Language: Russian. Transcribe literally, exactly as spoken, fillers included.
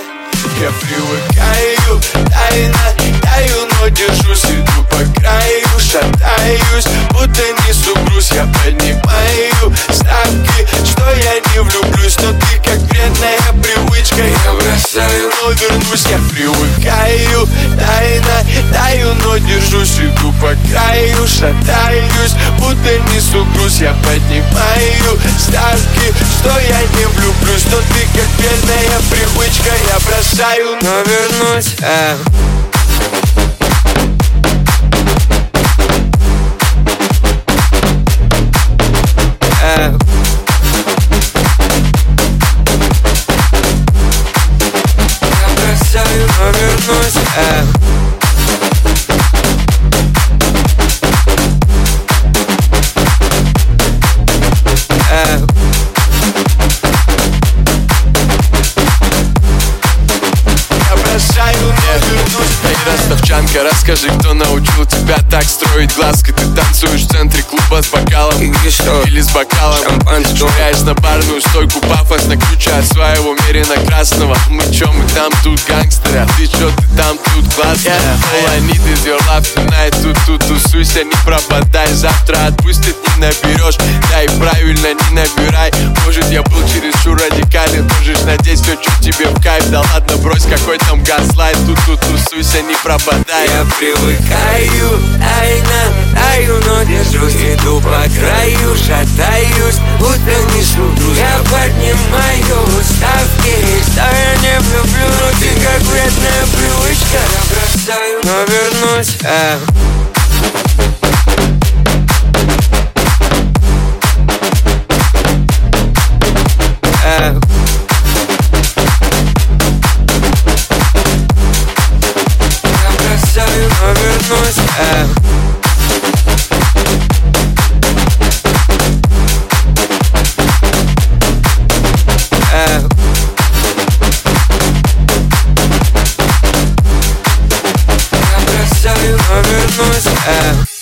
Я привыкаю, тайно таю, но держусь, иду по краю, шатаюсь, будто несу груз. Я поднимаю ставки, что я не влюблюсь, но ты как вредная привычка. Я бросаю, но вернусь. Я привыкаю, тайно таю, но держусь, иду по краю, шатаюсь, будто несу груз. Я поднимаю ставки, что я не влюблюсь, но ты как вредная привычка. Я бросаю, но вернусь. э. Э. Я бросаю, но вернусь. э. Э. Эй, ростовчанка, расскажи, кто научил тебя так строить глазки? Ты танцуешь в центре клуба с бокалом или с бокалом шампанского, швыряешь на барную стойку пафосно ключа от своего мерина красного. Мы чё, мы там тут гангстеры, а ты чё, ты там тут классная. All I need is your love tonight. Тут-тут тусуйся, не пропадай. Завтра отпустит, не наберешь. Да и правильно, не набирай. Может, я был чересчур радикален, можешь надеть все, что тебе в кайф. Да ладно, брось, какой там газлайт. Тут-тут тусуйся, не пропадай. Я привыкаю, тайно таю, но держусь, иду по краю, шатаюсь, будто несу груз. Я поднимаю ставки, что я не влюблю, но ты как вредная привычка. Я бросаю, но вернусь. э. Э. Я бросаю, но вернусь. э. Э. Я бросаю, но вернусь. э.